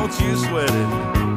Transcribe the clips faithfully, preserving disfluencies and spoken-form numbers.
don't you sweat it.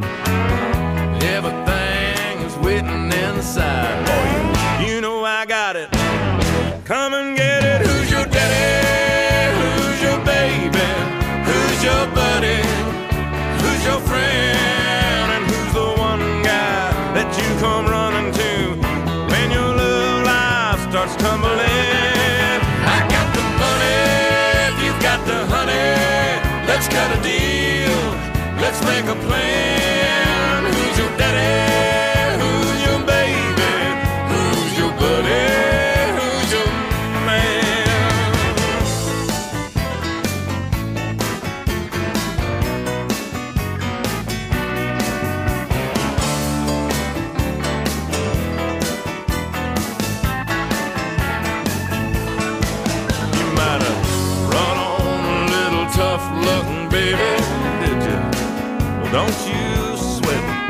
Everything is waiting inside for you. You know I got it. Come and get it. Who's your daddy? Who's your baby? Who's your buddy? Who's your friend? And who's the one guy that you come running to when your love life starts tumbling? I got the money, if you've got the honey. Let's cut a deal, let's make a plan. Who's your daddy? Who's your baby? Who's your buddy? Who's your man? You might have run on a little tough looking baby, did you? Well, don't you sweat it.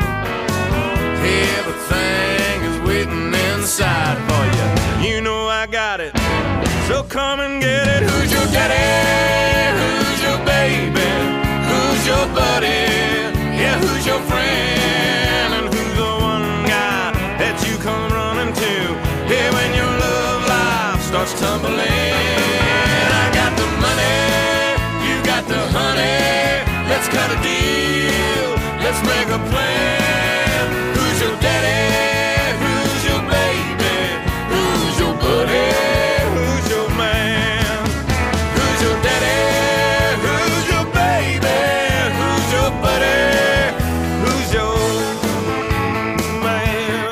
Everything is waiting inside for you. You know I got it. So come and get it. Who's your daddy? Who's your baby? Who's your buddy? Yeah, who's your friend? And who's the one guy that you come running to? Yeah, when your love life starts tumbling. I got the money, you got the honey. Let's cut a deal, let's make a plan. Who's your daddy? Who's your baby? Who's your buddy? Who's your man? Who's your daddy? Who's your baby? Who's your buddy? Who's your man?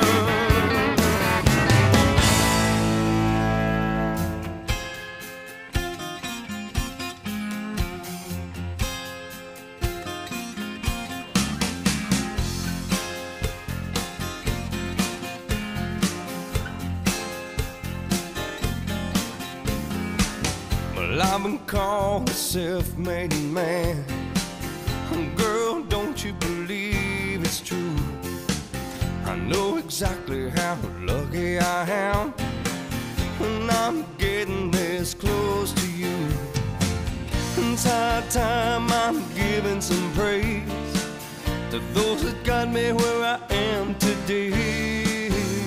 Well, I've been called a self-made man. Girl, don't you believe it's true? I know exactly how lucky I am when I'm getting this close to you. It's high time I'm giving some praise to those that got me where I am today.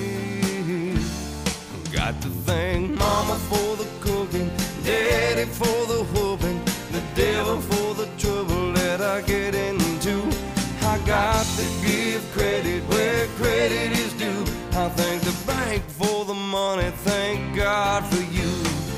Got to thank Mama for the cooking, Daddy for the whooping, the devil for the trouble that I get into. I got to give credit where credit is due. I thank the bank for the money, thank God for you.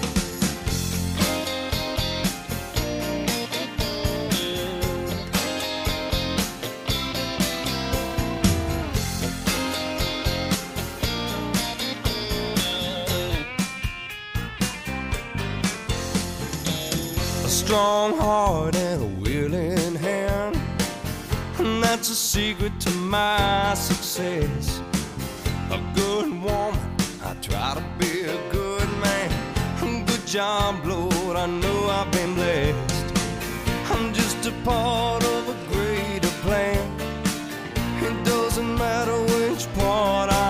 A strong heart and a willing hand, and that's a secret to my success. A good woman, I try to be a good man. Good job, Lord, I know I've been blessed. I'm just a part of a greater plan. It doesn't matter which part I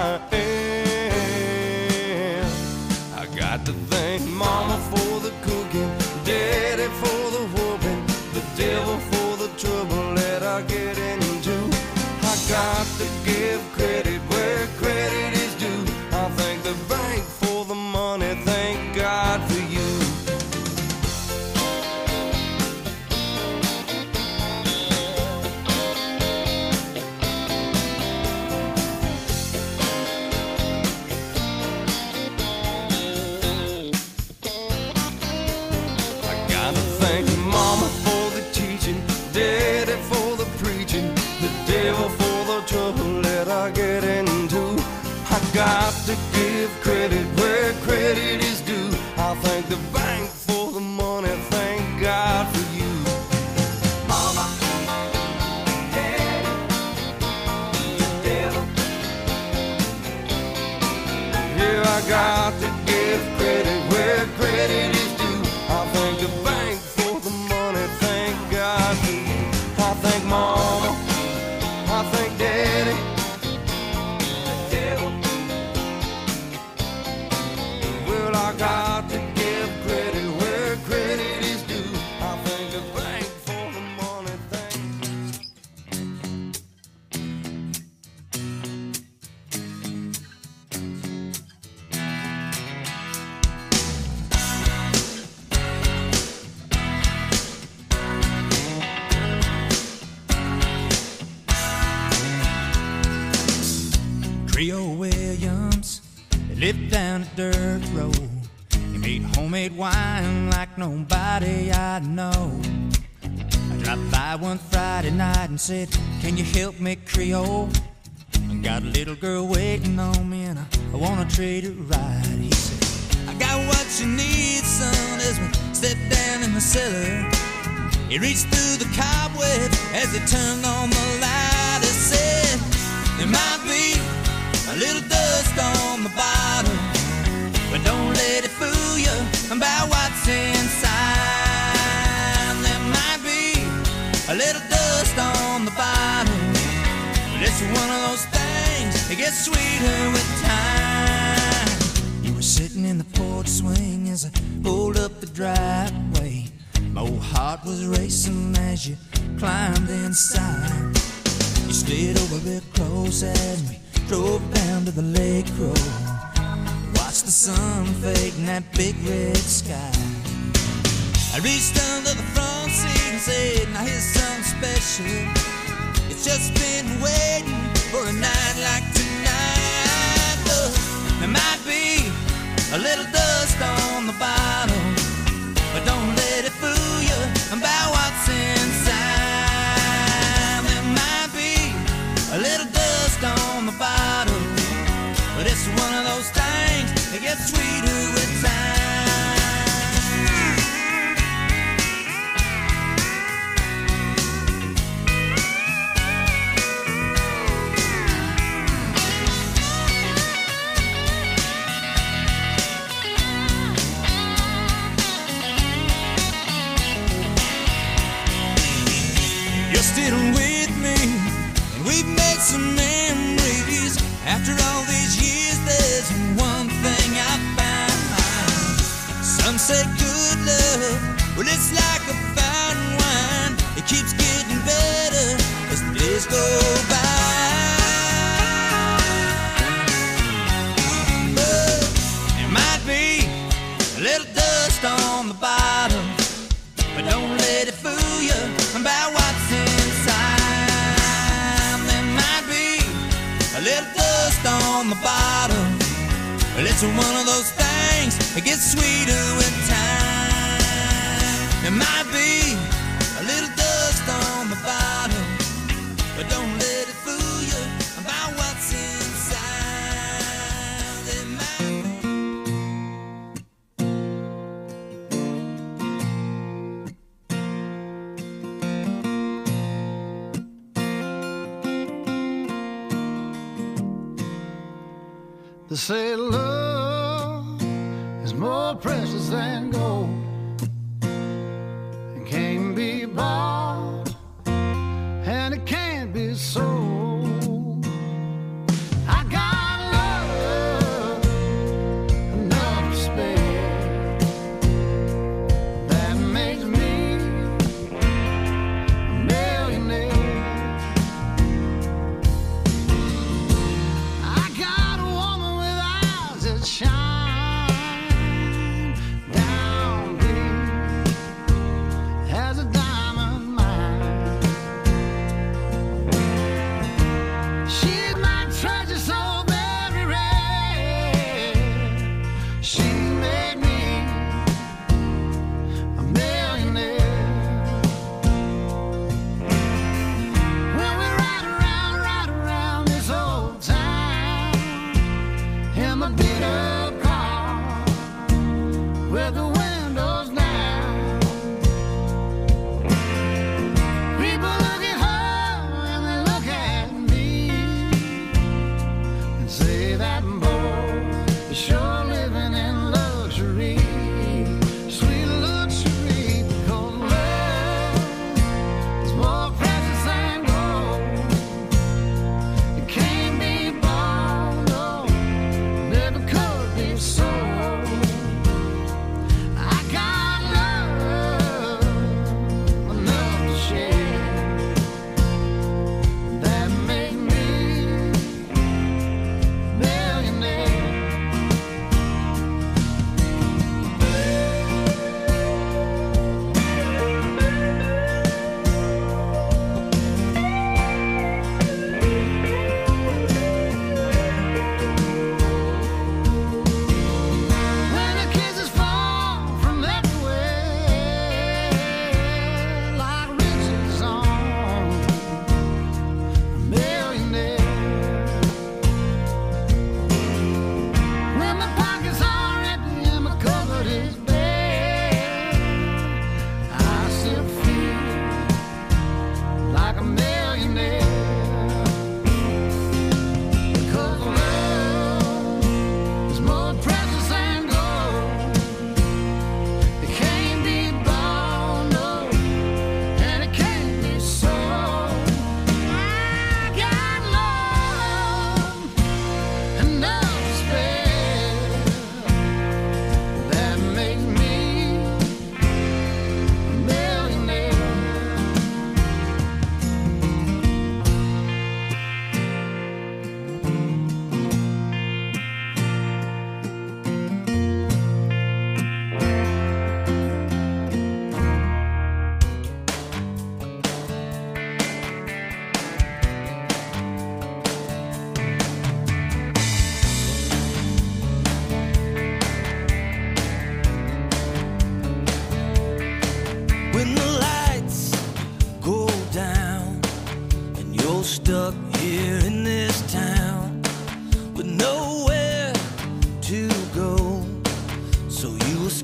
am. I got to thank Mama for the cooking, Daddy for the whooping, the devil for the trouble that I get into. I got to give credit where credit is due. I thank the bank for the money, thank God for you. Thank Mama for the teaching, Daddy for the preaching, the devil for the trouble that I get into. I got to give credit where credit is due. I thank the bank for the money, thank God for you. Mama, Daddy, the devil. Yeah, I got to give credit where credit is due. I thank the bank for the money, thank God for you. I thank Mama, I thank Daddy, the devil. Well, I got to give credit where credit is due. I thank the bank for the money, thank Williams. They lived down a dirt road. He made homemade wine like nobody I know. I dropped by one Friday night and said, can you help me, Creole? I got a little girl waiting on me and I, I wanna treat her right. He said, I got what you need, son, as we stepped down in the cellar. He reached through the cobweb as he turned on the light. He said, there might be a little dust on the bottom, but don't let it fool you about what's inside. There might be a little dust on the bottom, but it's one of those things that gets sweeter with time. You were sitting in the porch swing as I pulled up the driveway. My old heart was racing as you climbed inside. You slid over real close as we drove down to the lake road. Watched the sun fade in that big red sky. I reached under the front seat and said, now here's something special. It's just been waiting for a night like tonight. Look, there might be a little dust on the bottom, but don't let it fool you about what's inside. There might be a little dust on the bottom, but it's one of those things that gets sweeter with time. You're still with me, and we've made some memories. After all these years, there's one thing I found. Some say good love, well, it's like a fine wine. It keeps getting better as the days go by. But there might be a little dust on the bottom, but don't let it fool you about what's inside. There might be a little dust on the bottom, but it's one of those things that gets sweeter with time. There might be a little dust on the bottom, but don't let it fool you about what's inside. There They say love is more precious than gold. It can't be bought and it can't be sold. I got love enough to spare. That makes me a millionaire. Shine down deep as a diamond mine. She's my treasure so very rare. She made me a millionaire. When we ride around, ride around this old town in my beat up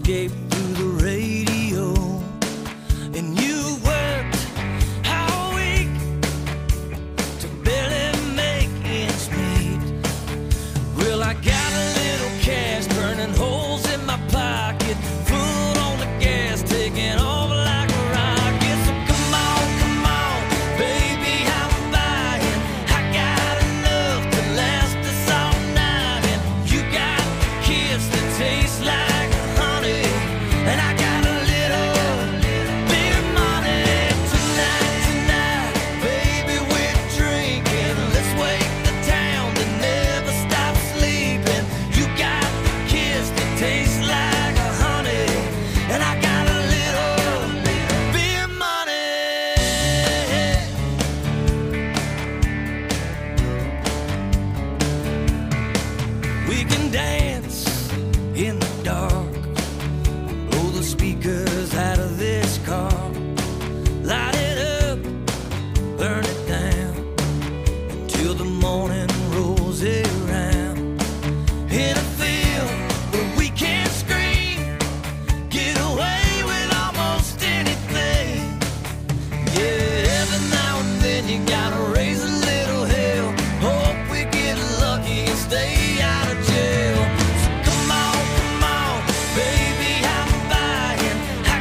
escape through the radio. And you worked all week to barely make ends meet. Well, I got a little cash burning holes in my pocket, foot on the gas, taking off like a rocket. So come on, come on, baby, I'm buying. I got enough to last us all night. And you got a kiss that tastes like honey, and I got a little beer money. Tonight, tonight, baby, we're drinking. Let's wake the town that never stops sleeping. You got a kiss that tastes like honey, and I got a little beer money. We can dance in the dark, blow the speakers out of this car, light it up, burn it down, until the morning rolls around. In a field where we can scream, get away with almost anything. Yeah, every now and then you gotta raise a little hell. Hope we get lucky and stay out of jail. So come on, come on, baby, I'm buying. I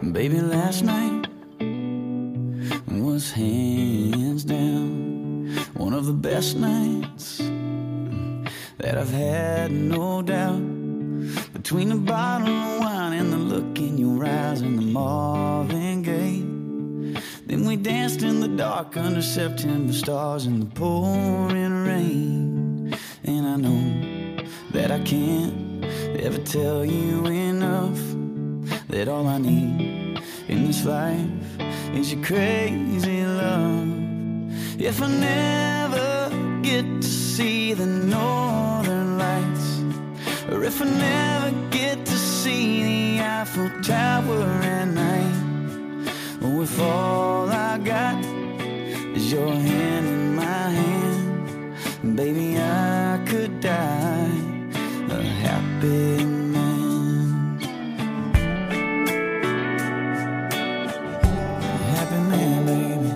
Baby, last night was hands down one of the best nights that I've had, no doubt. Between the bottle of wine and the look in your eyes and the Marvin Gaye, then we danced in the dark under September stars in the pouring rain. And I know that I can't ever tell you enough that all I need in this life is your crazy love. If I never get to see the northern lights, or if I never get to see the Eiffel Tower at night, or if all I got is your hand in my hand, baby, I could die a happy man. A happy man, baby.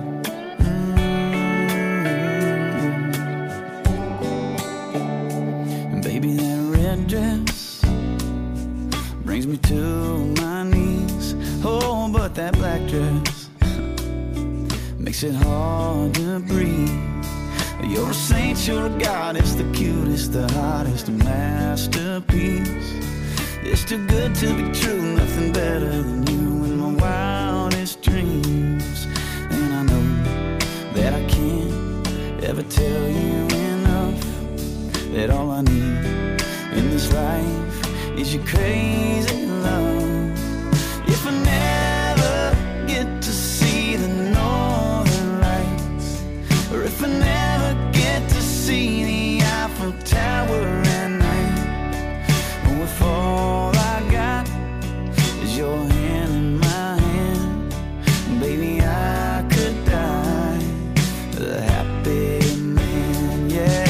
Mm-hmm. And baby, that red dress brings me to my knees. Oh, but that black dress makes it hard to breathe. You're a saint, you're a goddess, the cutest, the hottest, a masterpiece. It's too good to be true, nothing better than you in my wildest dreams. And I know that I can't ever tell you enough that all I need in this life is your crazy love. If I never get to see the northern lights, or if I never get to see the Eiffel Tower at night, or if all I got is your hand in my hand, baby, I could die a happy man, yeah.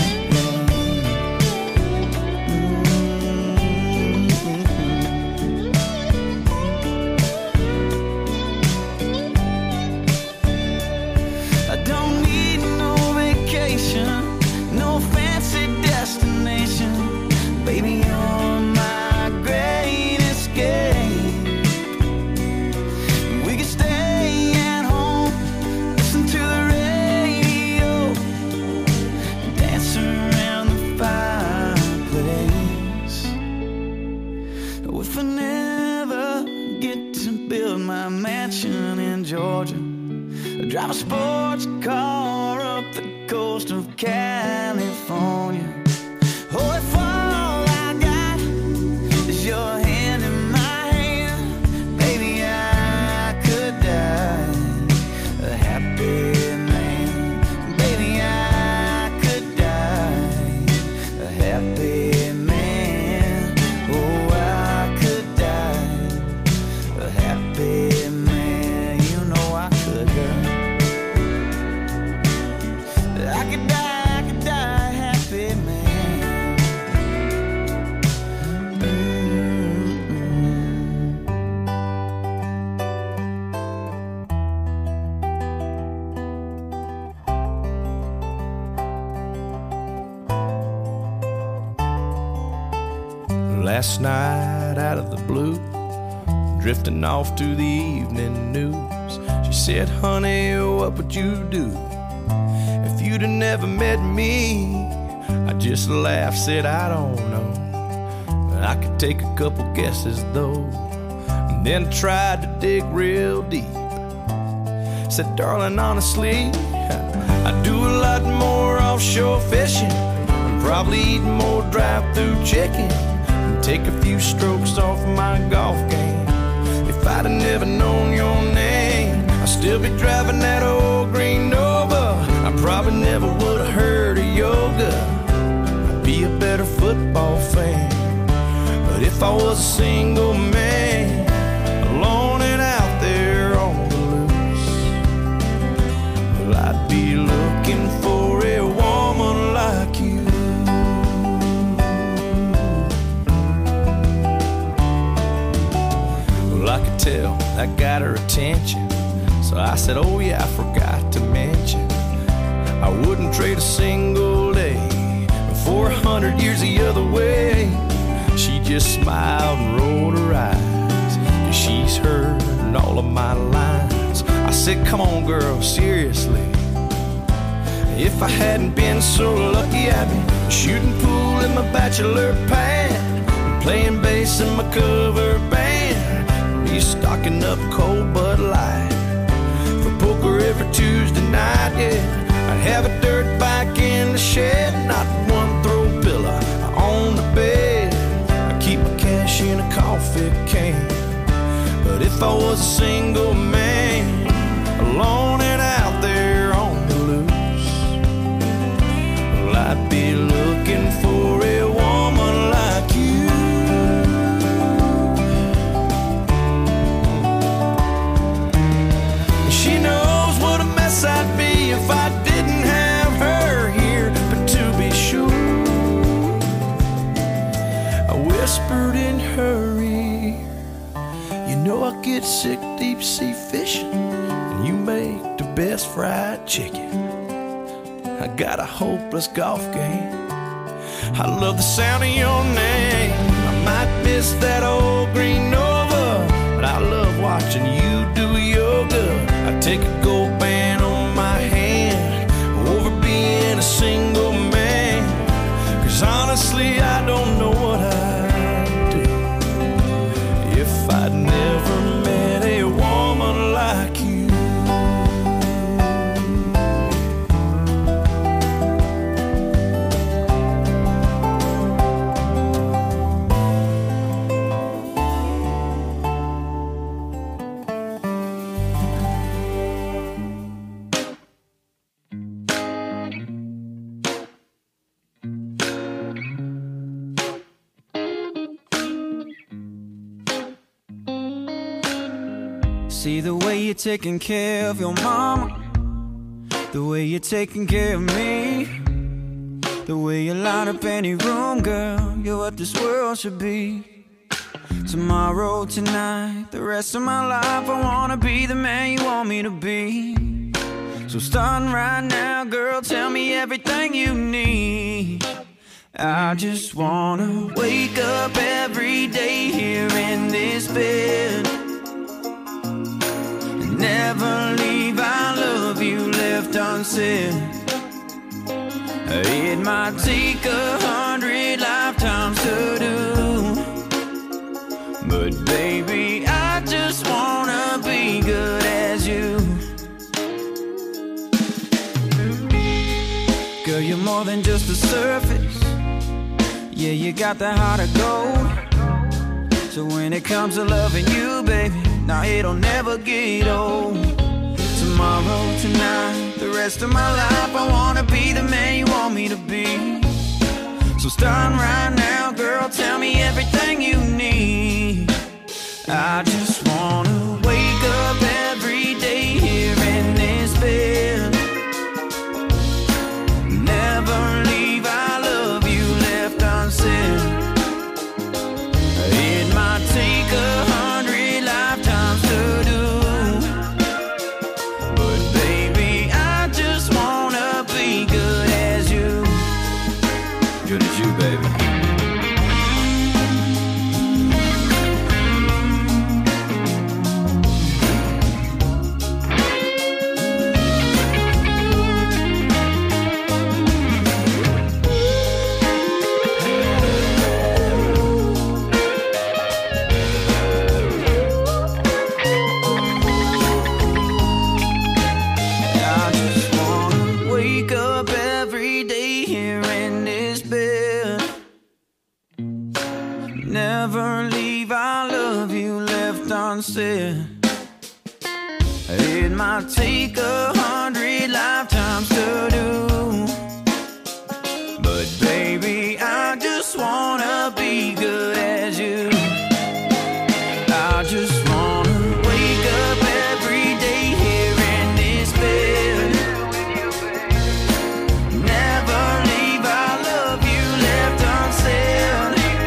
No fancy destination, baby, you're my great escape. We could stay at home, listen to the radio, dance around the fireplace. If I never get to build my mansion in Georgia, drive a sports car up the coast of California, oh, if all I got is your hand in my hand, baby, I could die a happy man. Baby, I could die a happy man. Oh, I could die a happy man. You know I could die. I could die, I could die happy, man. Mm-hmm. Last night out of the blue, drifting off to the evening news, she said, honey, what would you do if you'd have never met me? I just laughed, said I don't know, I could take a couple guesses though, and then tried to dig real deep. Said, darling, honestly, I do a lot more offshore fishing, and probably eat more drive-through chicken, and take a few strokes off my golf game. If I'd have never known your name, I'd still be driving that old green Nova. I probably never would have heard of yoga. I'd be a better football fan. But if I was a single man, alone and out there on the loose, well, I'd be looking for a woman like you. Well, I could tell that got her attention, so I said, oh yeah, I forgot to mention, I wouldn't trade a single day for a hundred years the other way. She just smiled and rolled her eyes, 'cause she's heard all said, come on, girl, seriously. If I hadn't been so lucky, I'd be shooting pool in my bachelor pad, playing bass in my cover band, be stocking up cold Bud Light for poker every Tuesday night, yeah. I'd have a dirt bike in the shed, not one throw pillow on the bed. I keep my cash in a coffee can. But if I was a single man, alone and out there on the loose, well, I'd be looking for a woman like you. She knows what a mess I'd be if I didn't have her here. But to be sure, I whispered in her ear, you know I get sick deep sea fishing, and you make the best fried chicken. I got a hopeless golf game. I love the sound of your name. I might miss that old green Nova, but I love watching you do yoga. I take a gold band on my hand over being a single man, 'cause honestly I don't know what I'd do if I'd never met a woman like you. See the way you're taking care of your mama, the way you're taking care of me, the way you light up any room, girl, you're what this world should be. Tomorrow, tonight, the rest of my life, I wanna be the man you want me to be. So starting right now, girl, tell me everything you need. I just wanna wake up every day here in this bed, never leave I love you left unsaid. It might take a hundred lifetimes to do, but baby, I just wanna be good as you. Girl, you're more than just the surface. Yeah, you got the heart of gold. So when it comes to loving you, baby, now it'll never get old. Tomorrow, tonight, the rest of my life, I wanna be the man you want me to be. So starting right now, girl, tell me everything you need. I just wanna wake up every day here in this bed, never leave I love you left unsaid. It might take a hundred lifetimes to do, but baby, I just wanna be good as you. Good as you, baby. Never leave I love you left unsaid. It might take a hundred lifetimes to do, but baby, I just wanna be good as you. I just wanna wake up every day here in this bed, never leave I love you left unsaid.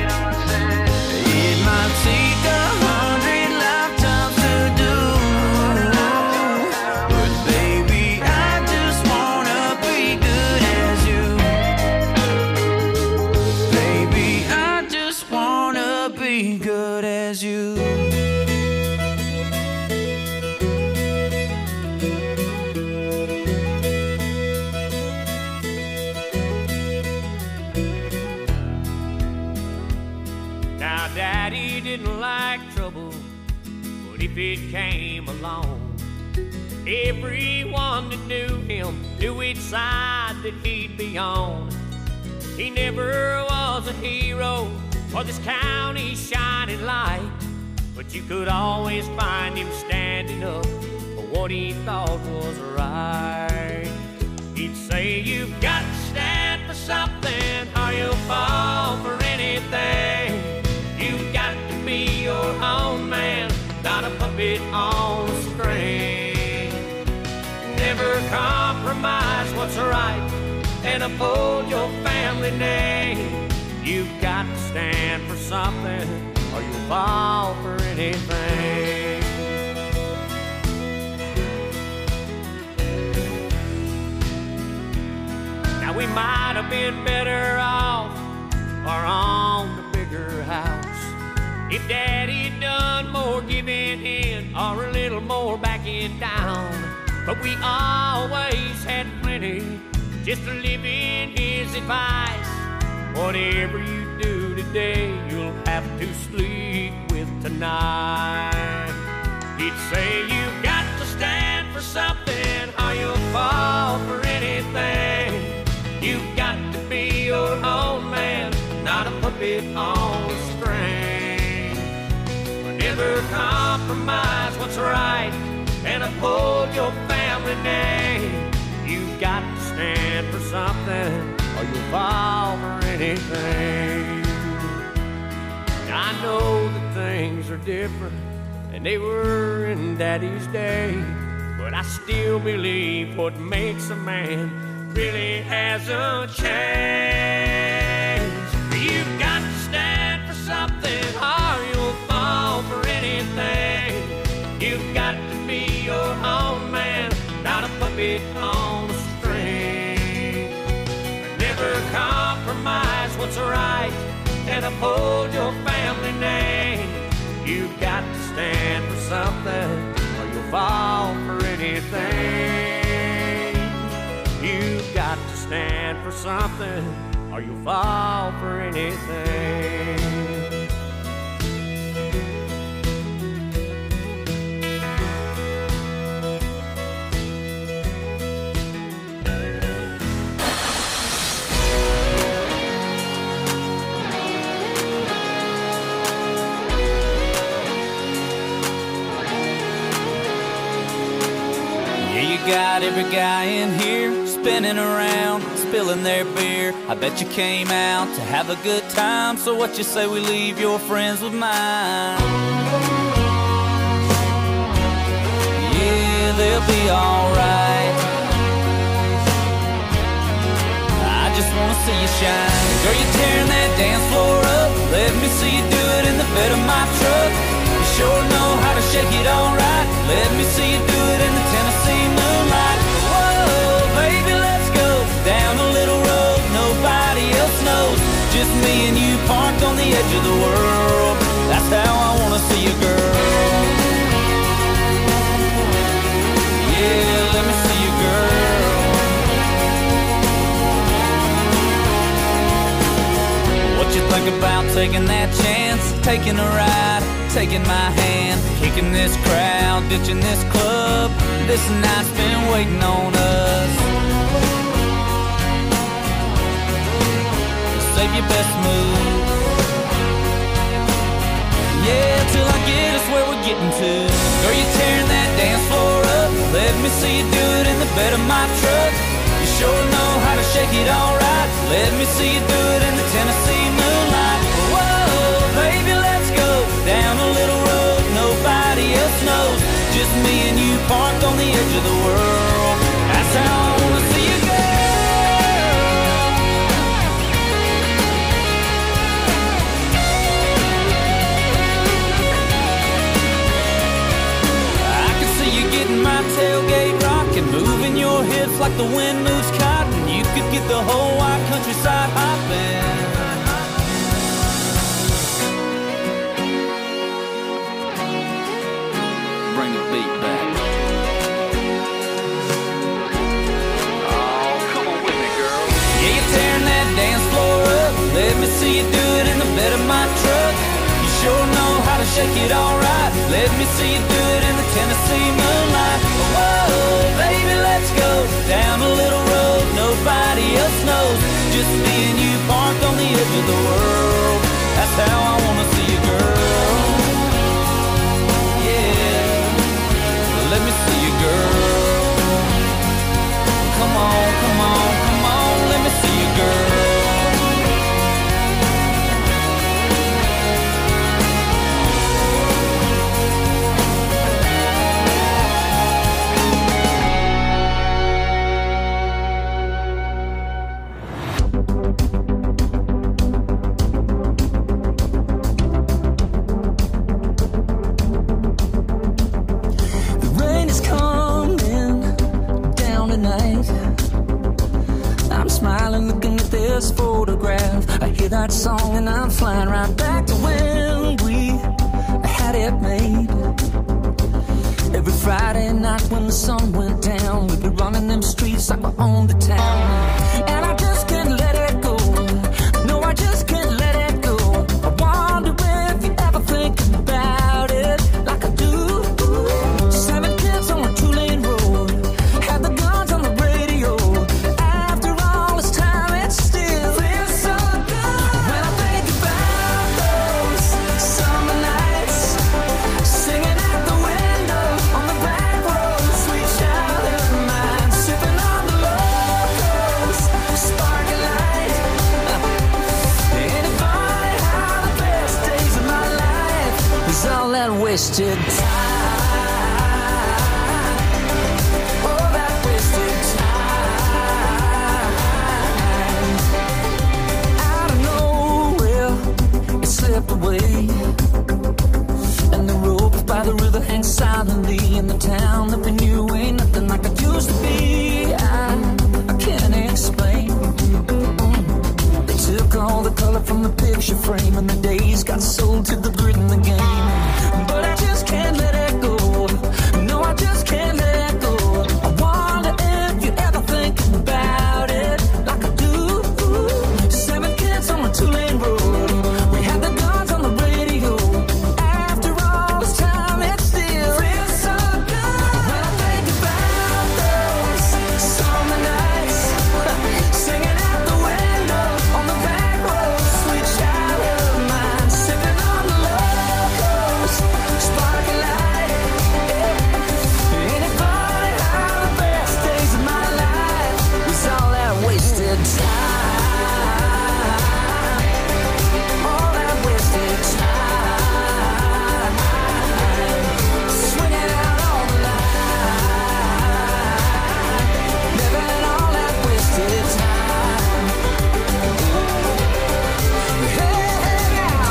It might take a hundred lifetimes to do, but baby, I just wanna if it came along. Everyone that knew him knew which side that he'd be on. He never was a hero or this county's shining light, but you could always find him standing up for what he thought was right. He'd say, you've got to stand for something or you'll fall for anything. You've got to be your own man, not a puppet on a string. Never compromise what's right and uphold your family name. You've got to stand for something or you'll fall for anything. Now we might have been better off or on the bigger house if Daddy'd done more giving in or a little more backing down. But we always had plenty just to live in his advice. Whatever you do today, you'll have to sleep with tonight. He'd say, you've got to stand for something or you'll fall for anything. You've got to be your own man, not a puppet on a string. Never compromise what's right and uphold your family name. You've got to stand for something or you'll fall for anything. Now I know that things are different than they were in Daddy's day, but I still believe what makes a man really hasn't changed. You've got to stand for something or you'll fall for anything. You've got to be your own man, not a puppet on a string. Never compromise what's right and uphold your family name. You've got to stand for something or you'll fall for anything. You've got to stand for something or you'll fall for anything. Got every guy in here spinning around, spilling their beer. I bet you came out to have a good time, so what you say we leave your friends with mine? Yeah, they'll be alright. I just wanna see you shine. Girl, you're tearing that dance floor up. Let me see you do it in the bed of my truck. You sure know how to shake it alright. Let me see you do it in the Tennessee moonlight. Whoa, baby, let's go down a little road nobody else knows. Just me and you parked on the edge of the world. That's how I wanna see you, girl. Yeah, let me see you, girl. What you think about taking that chance, taking a ride, taking my hand, kicking this crowd, ditching this club? This night's been waiting on us. Save your best move. Yeah, till I get us where we're getting to. Girl, you're tearing that dance floor up. Let me see you do it in the bed of my truck. You sure know how to shake it alright. Let me see you do it in the Tennessee moonlight. Whoa, baby, let's go down a little road nobody else knows. Just me and you parked on the edge of the world. That's how I wanna see you, girl. I can see you getting my tailgate rocking, moving your hips like the wind moves cotton. You could get the whole wide countryside hopping. Bring the beat back. Oh, come on with me, girl. Yeah, you're tearing that dance floor up. Let me see you do it in the bed of my truck. You sure know how to shake it all right. Let me see you do it in the Tennessee moonlight. Whoa, baby, let's go down a little road nobody else knows. Just me and you parked on the edge of the world. That's how I wanna see you, girl. Yeah, let me see you, girl. Come on, come on, come on, let me see you, girl. Photograph. I hear that song and I'm flying right back to when we had it made. Every Friday night when the sun went down, we'd be running them streets like we owned the town. And I just can't let it go. No, I just can't let it go. I wonder if you ever think about it like I do. Seven kids on a two-lane road, had the guns on the radio. After all this time, it's still feels so good when I think about those summer nights, singing out the window on the back road, sweet childhood of mine, sipping on the locals, sparking light. Ain't it funny how the best days of my life was all that wasted time? Oh, that wasted time. Out of nowhere, it slipped away, and the rope by the river hangs silently in the town that we knew ain't nothing like it used to be. I, I can't explain. They took all the color from the picture frame, and the days got sold to the grid in the game. But I just can't let it go. No, I just can't let it go. I wonder if you ever think about it like I do. Seven kids on a two-lane road, we had the guns on the radio. After all this time, it still feels so good when I think about those summer nights, singing out the window on the back road, sweet childhood of mine, sipping on the locals, sparking light. Ain't it funny how the best days of my life was all that wasted time? All that wasted time, swinging out all the line, living all that wasted time. Hey, now.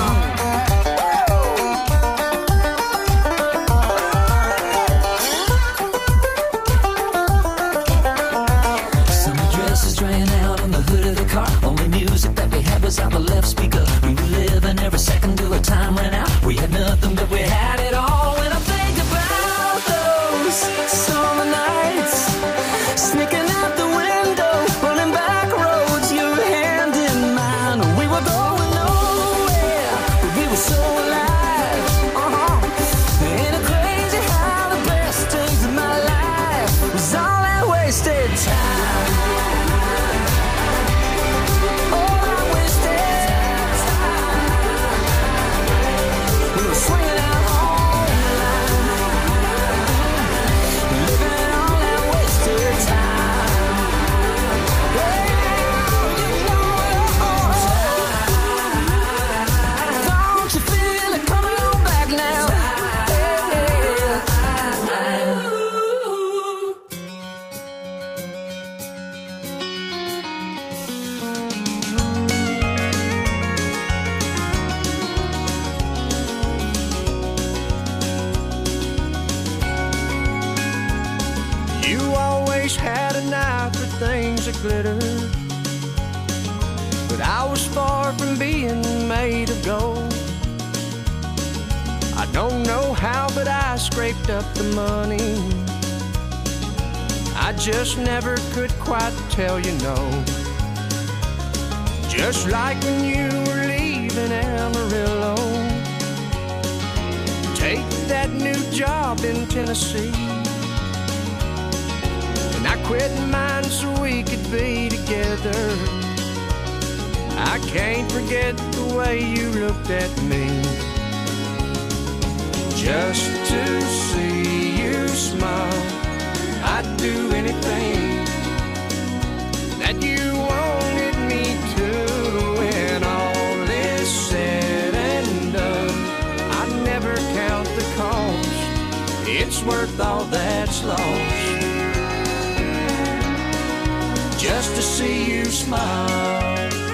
Summer dresses drying out on the hood of the car. Only music that we had was out the left speaker. We were living every second till the time ran out. We had nothing, but we had it all. When I think about those summer nights, sneaking out the window, running back roads, your hand in mine. We were going nowhere, but we were so alive. Uh-huh. Ain't it crazy how the best days of my life was all that wasted time? All that wasted time. We were swinging out all the line, living all that wasted time. Yeah, you know it. Don't you feel it coming on back now? You always had an eye for things that glitter, but I was far from being made of gold. I don't know how, but I scraped up the money. I just never could quite tell you no. Just like when you were leaving Amarillo, take that new job in Tennessee. And I quit mine so we could be together. I can't forget the way you looked at me. Just to see you smile, I'd do anything that you wanted me to. When all is said and done, I'd never count the cost. It's worth all that's lost just to see you smile.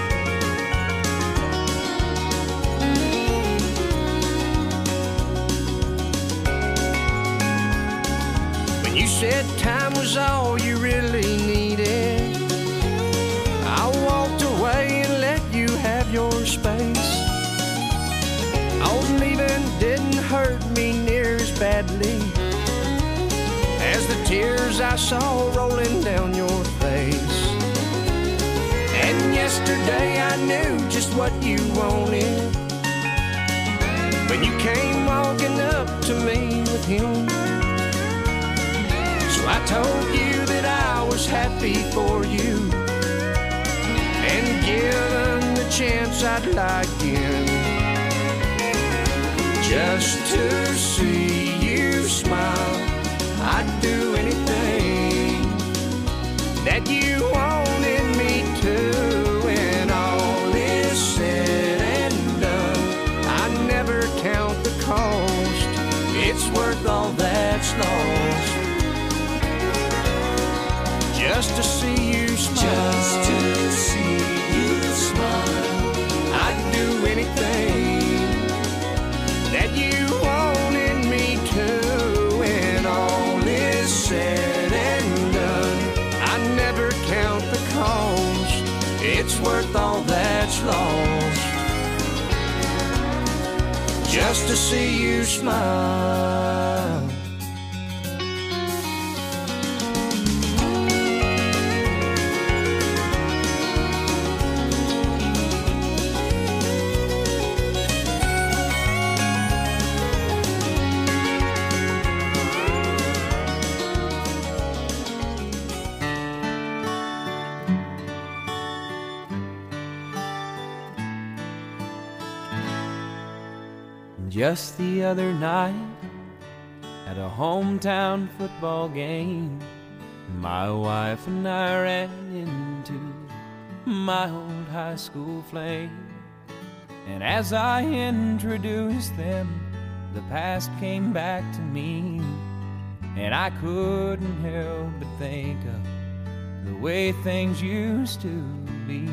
When you said time was all you really needed, I walked away and let you have your space. Oh, leaving didn't hurt me near as badly as the tears I saw rolling down your face. And yesterday I knew just what you wanted when you came walking up to me with him. So I told you that I was happy for you, and given the chance I'd lie again, just to see you smile. I'd do anything that you wanted me to. When all is said and done, I never count the cost. It's worth all that's lost just to see you smile. Just to see you smile. I'd do anything that you wanted me to. When all is said and done, I never count the cost. It's worth all that's lost just to see you smile. Just the other night, at a hometown football game, my wife and I ran into my old high school flame. And as I introduced them, the past came back to me, and I couldn't help but think of the way things used to be.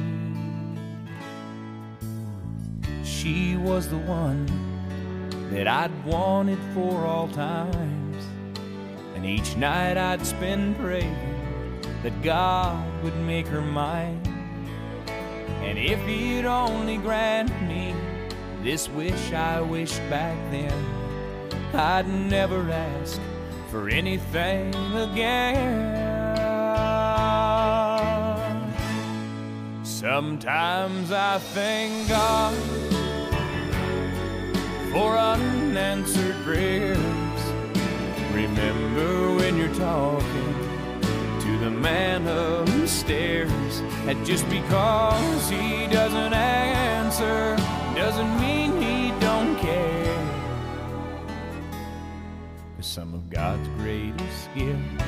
She was the one that I'd wanted for all times, and each night I'd spend praying that God would make her mine. And if he'd only grant me this wish I wished back then, I'd never ask for anything again. Sometimes I thank God for unanswered prayers. Remember when you're talking to the man upstairs, that just because he doesn't answer doesn't mean he don't care. 'Cause some of God's greatest gifts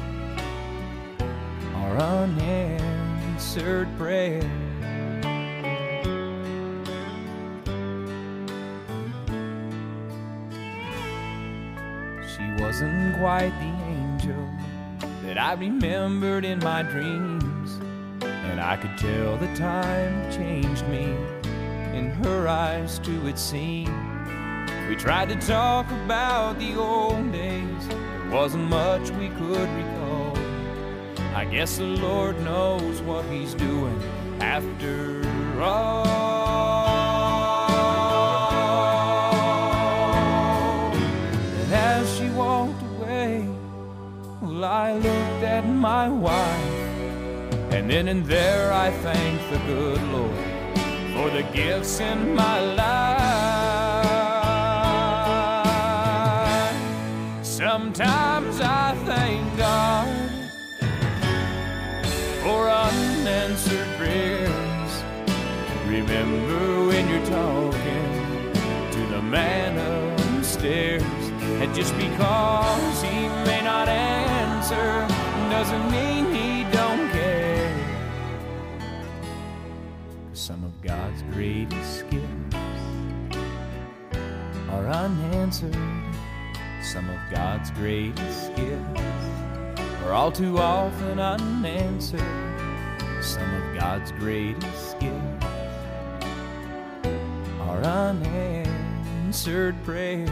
are unanswered prayers. Wasn't quite the angel that I remembered in my dreams, and I could tell the time changed me. In her eyes too it seemed. We tried to talk about the old days, there wasn't much we could recall. I guess the Lord knows what he's doing after all. I looked at my wife, and then and there I thanked the good Lord for the gifts in my life. Sometimes I thank God for unanswered prayers. Remember when you're talking to the man upstairs, and just because he may not answer doesn't mean he don't care. Some of God's greatest gifts are unanswered. Some of God's greatest gifts are all too often unanswered. Some of God's greatest gifts are unanswered prayers.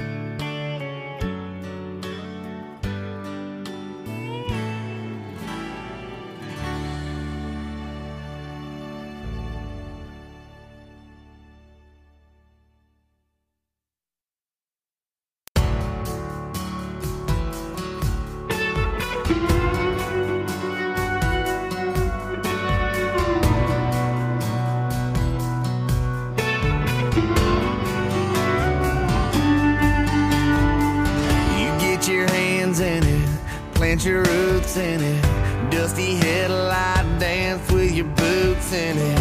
Your roots in it, dusty headlight dance with your boots in it.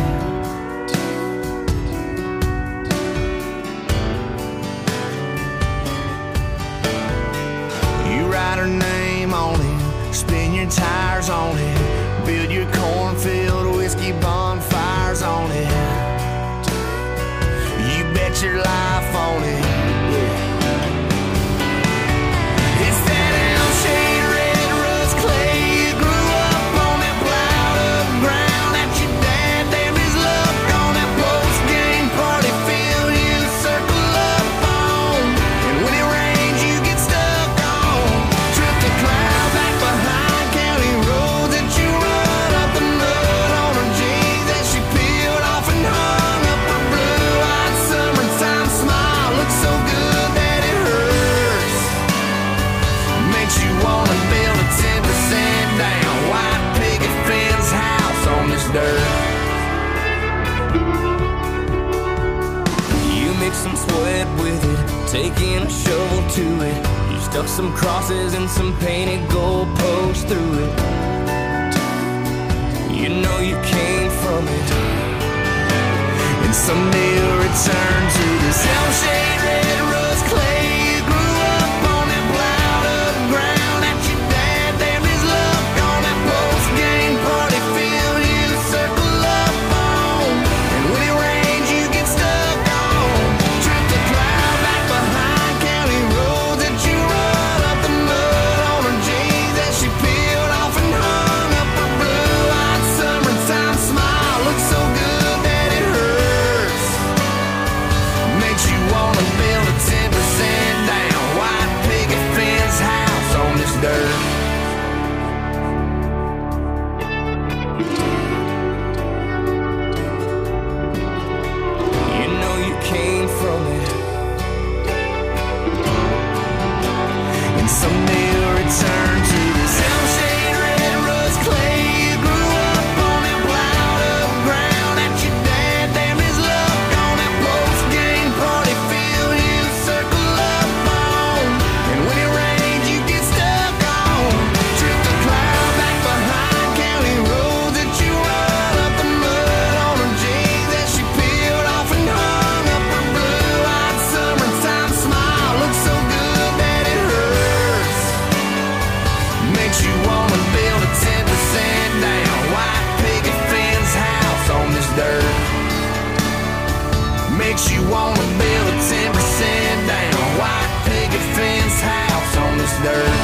You write her name on it, spin your tires on it, build your cornfield whiskey bonfires on it. You bet your life on it. Some sweat with it, taking a shovel to it. You stuck some crosses and some painted goalposts through it. You know you came from it, and someday you'll return to this shell-shade red rust clay. You grew up on that plowed up ground that your dad damned his luck on that post-game party field you circle up on. And when it rains you get stuck on. Trip the cloud back behind county roads that you run up the mud on her jeans that she peeled off and hung up her blue-eyed summertime smile. Looks so good that it hurts. Makes you wanna build a ten percent down white picket fence house on this dirt. You know you came from it, and someday you'll return to this shell-shade red rust clay. You grew up on that plowed up ground that your dad damned his luck on that post-game party field you circle up on. And when it rains you get stuck on. Trip the cloud back behind county roads that you run up the mud on her jeans that she peeled off and hung up her blue-eyed summertime smile. Looks so good that it hurts. Makes you wanna build a ten percent down white picket fence house on this dirt. Makes you wanna build a ten percent down white picket fence house on this dirt.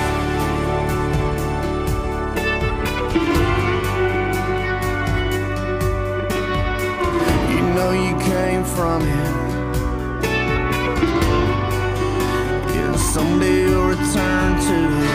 You know you came from it. Yeah, someday you'll return to it.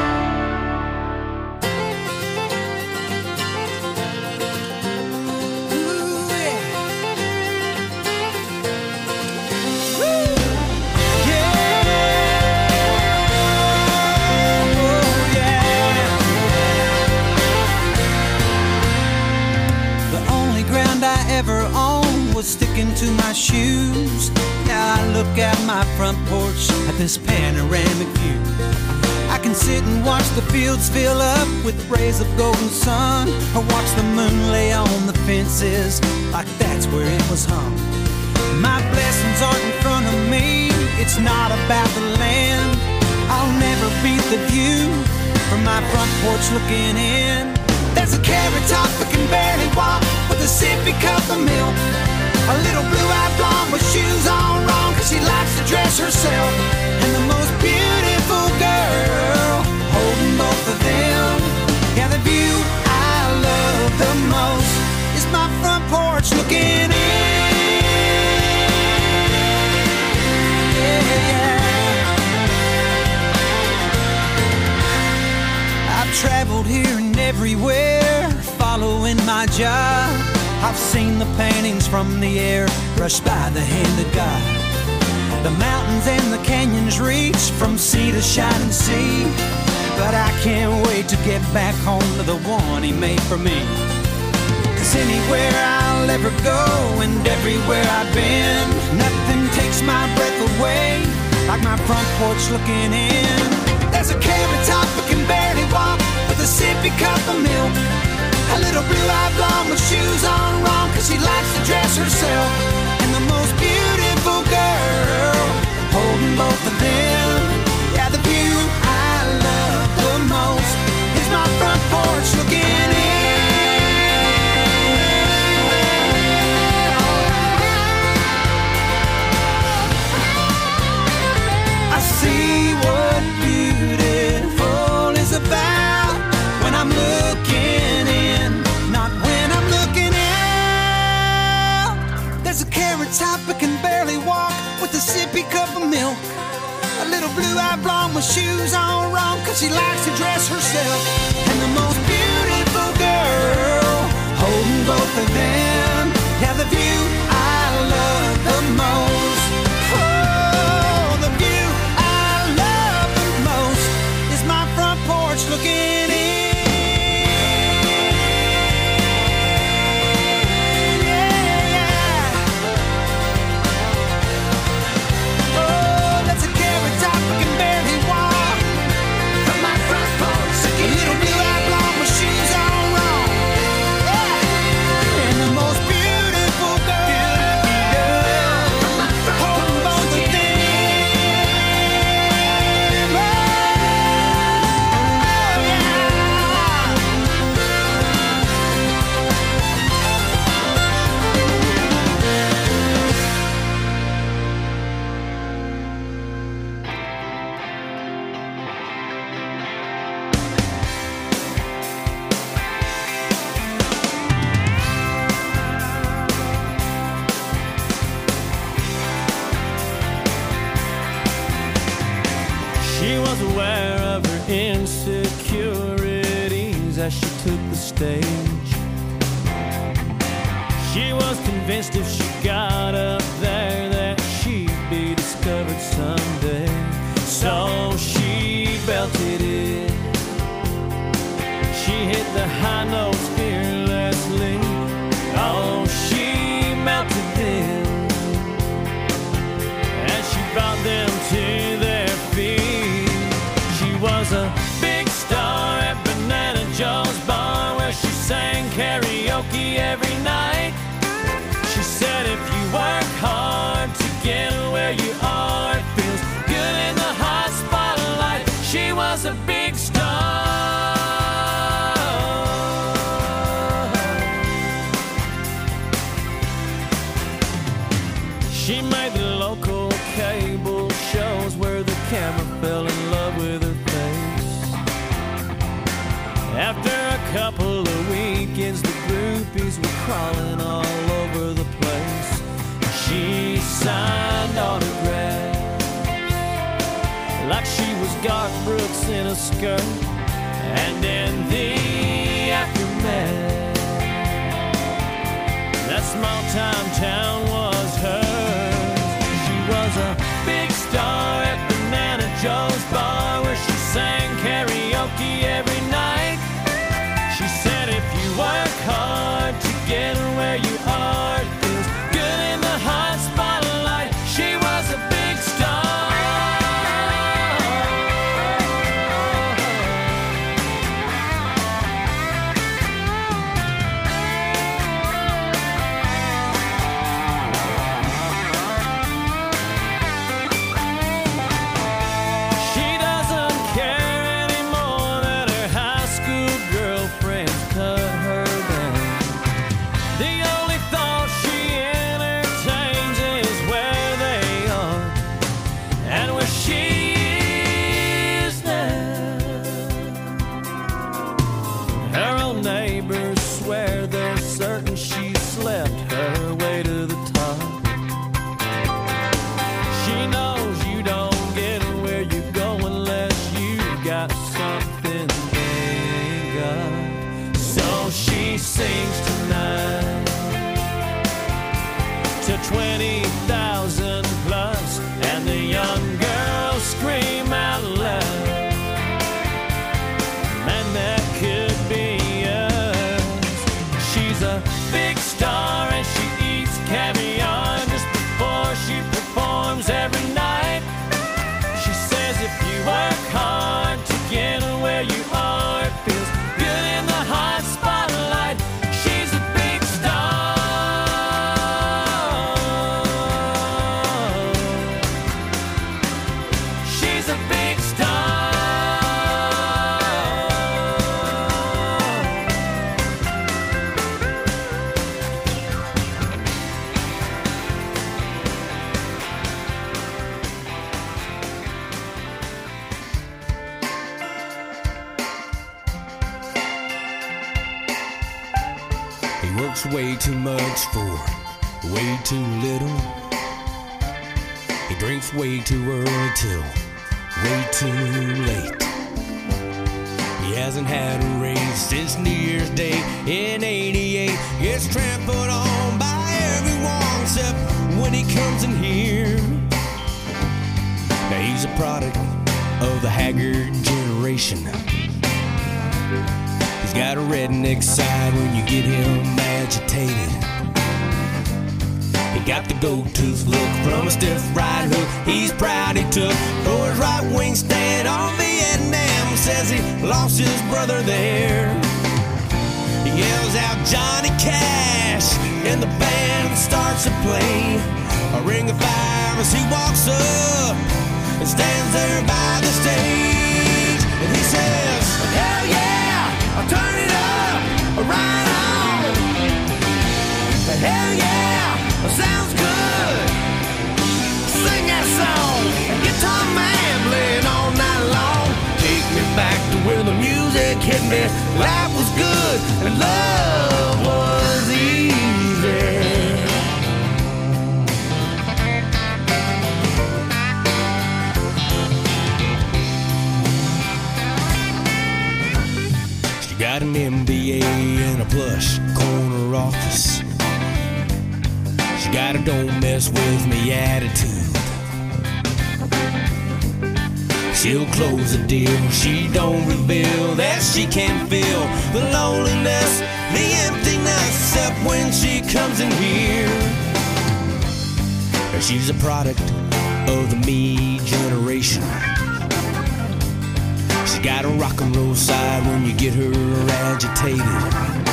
The only ground I ever owned was sticking to my shoes. Now I look out my front porch at this panoramic view. sit and watch the fields fill up with rays of golden sun, or watch the moon lay on the fences like that's where it was hung. My blessings aren't in front of me, it's not about the land. I'll never beat the view from my front porch looking in. There's a carrot top that can barely walk with a sippy cup of milk. A little blue-eyed blonde with shoes on wrong, cause she likes to dress herself. And the most beautiful girl holding both of them. Yeah, the view I love the most is my front porch looking in. Yeah, yeah. I've traveled here and everywhere, following my job. I've seen the paintings from the air brushed by the hand of God. The mountains and the canyons reach from sea to shining sea. But I can't wait to get back home to the one he made for me. Cause anywhere I'll ever go and everywhere I've been, nothing takes my breath away like my front porch looking in. There's a carrot top that can barely walk with a sippy cup of milk. A little blue-eyed blonde with shoes on wrong, cause she likes to dress herself. And the most beautiful girl holding both of them. Yeah, the view I love the most is my front porch looking in. I see what beautiful is about when I'm looking in, not when I'm looking out. There's a carrot top that can barely walk with a sippy cup of milk. A little blue-eyed blonde with shoes on wrong, cause she likes to dress herself. And the most beautiful girl holding both of them. Yeah, the view I love the most. Oh, the view I love the most is my front porch looking in. As she took the stage, she was convinced if she got up there that she'd be discovered someday. So she belted it, she hit the high notes fearlessly. Oh, she melted them as she brought them to their feet. She was a big star at Banana Joe's bar, where she sang karaoke every night. She said if you work hard to get where you are, it feels good in the hot spotlight. She was a big star. She made the local cable shows where the camera fell in love with her face. After a couple of weekends, the groupies were crawling all over the place. She signed autographs like she was Garth Brooks in a skirt. And in the aftermath, that small-time town was hers. She was a big star at Banana Joe's bar, where she sang karaoke every night. She said if you work hard to get where you are, it feels good in the hot spotlight. She was a big star. works way too much for way too little. He drinks way too early till way too late. He hasn't had a raise since New Year's Day in eighty-eight. Gets trampled on by everyone except when he comes in here. Now he's a product of the haggard generation. He's got a redneck side when you get him agitated. He got the gold tooth look from a stiff right hook he's proud he took for his right wing stand on Vietnam. Says he lost his brother there. He yells out Johnny Cash and the band starts to play a ring of fire as he walks up and stands there by the stage. And he says, hell yeah, I'll turn it up, right on. Hell yeah, sounds good. Sing that song, guitar man playing all night long. Take me back to where the music hit me. Life was good and love was easy. She got an M B A and a plush corner office. She got a don't mess with me attitude. She'll close the deal, she don't reveal that she can feel the loneliness, the emptiness, except when she comes in here. She's a product of the me generation. She's got a rock and roll side when you get her agitated.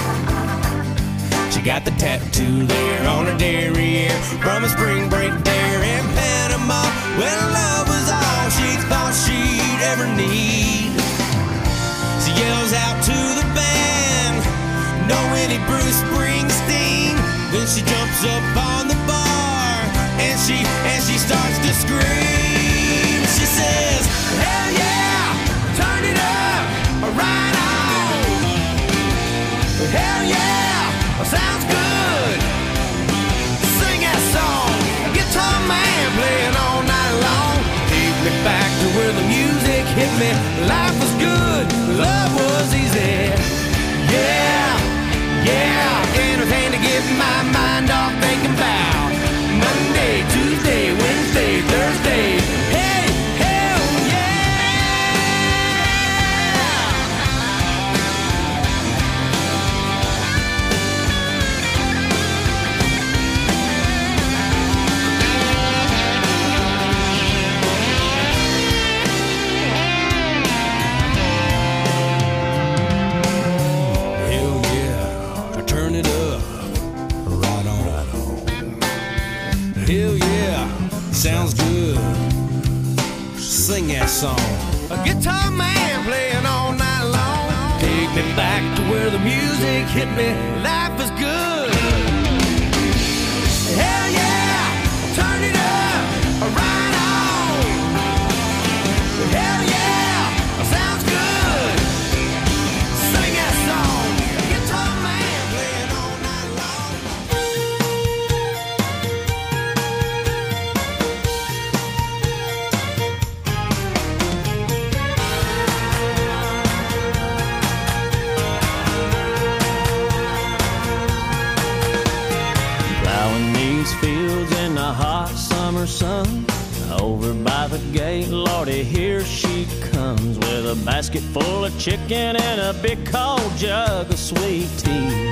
She got the tattoo there on her derriere from a spring break there in Panama when love was all she thought she'd ever need. She yells out to the band, no any Bruce Springsteen. Then she jumps up on the bar and she and she starts to scream. She says, hell yeah, turn it up, right on. Hell yeah, sounds good. Sing that song, guitar man playing all night long. Take me back to where the music hit me. Life was good, love was easy. Yeah, yeah, anything to get my mind off thinking about Monday, Tuesday, Wednesday, Thursday. Hey, hell sounds good. Sing that song. A guitar man playing all night long. Take me back to where the music hit me. Life is good. Hell yeah, turn it up, right on. Hell yeah, sounds good. Sing that song. A guitar man playing all night long. Fields in the hot summer sun. Over by the gate, Lordy, here she comes with a basket full of chicken and a big cold jug of sweet tea.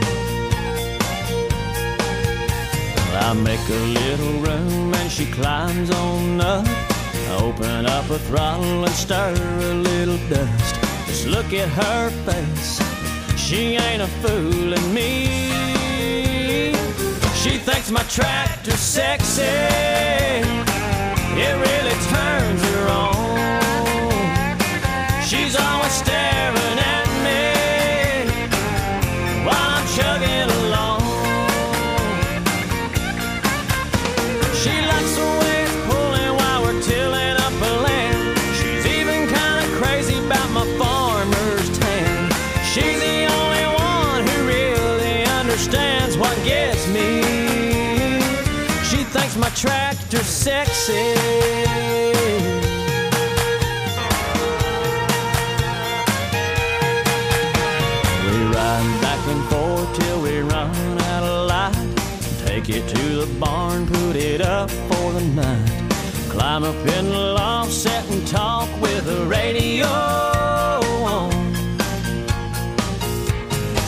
I make a little room and she climbs on up. I open up her throttle and stir a little dust. Just look at her face, she ain't a fooling me. She thinks my tractor's sexy, it really turns her on. She's always staring at me while I'm chugging along. She likes the way it's pulling while we're tilling up a land. She's even kinda crazy about my farmer's tan. She's the only one who really understands tractor sexy. We ride back and forth till we run out of light. Take it to the barn, put it up for the night. Climb up in the loft,